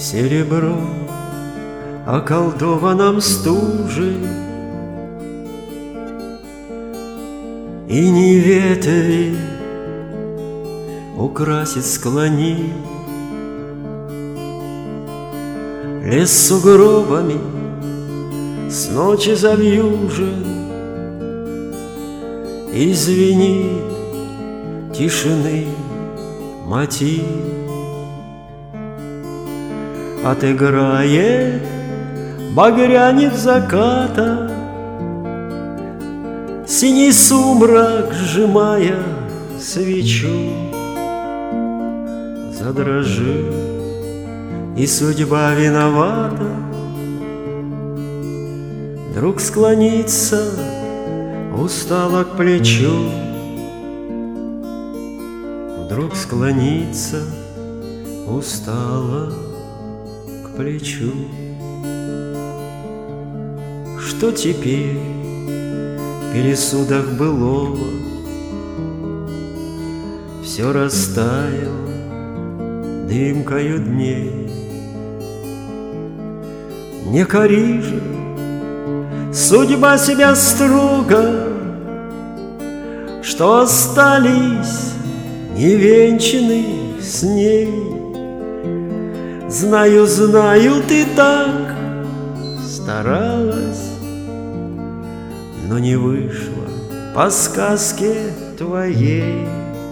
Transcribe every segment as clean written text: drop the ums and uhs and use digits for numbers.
Серебро, околдованном стужей, и не ветви украсит склонив. Лес сугробами с ночи завьюжен, и звенит тишины мотив. Отыграет багрянец заката, синий сумрак сжимая свечу. Задрожит, и судьба виновата, вдруг склонится устало к плечу. Вдруг склонится устало к плечу. Что теперь в пересудах былого? Все растаяло дымкою дней. Не кори же, судьба себя строго, что остались невенчаны с ней. Знаю, знаю, ты так старалась, но не вышло по сказке твоей.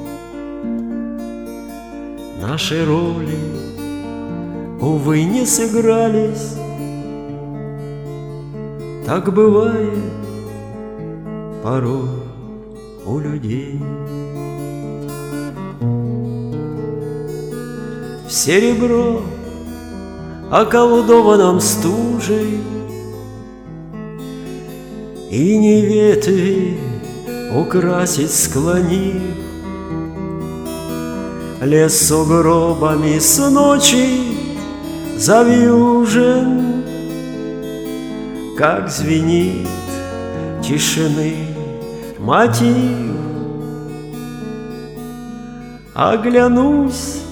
Наши роли, увы, не сыгрались. Так бывает порой у людей. В серебро, околдованном стужей, и не ветви украсить склонив. Лес сугробами с ночи завьюжен, как звенит тишины мотив. Оглянусь,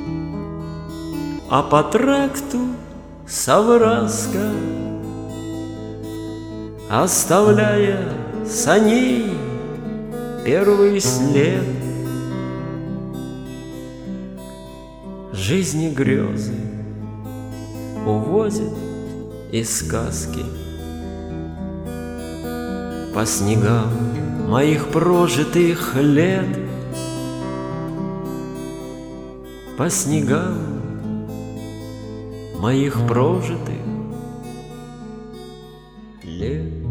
а по тракту совраска, оставляя саней первый след. Жизни грезы увозят из сказки по снегам моих прожитых лет. По снегам моих прожитых лет.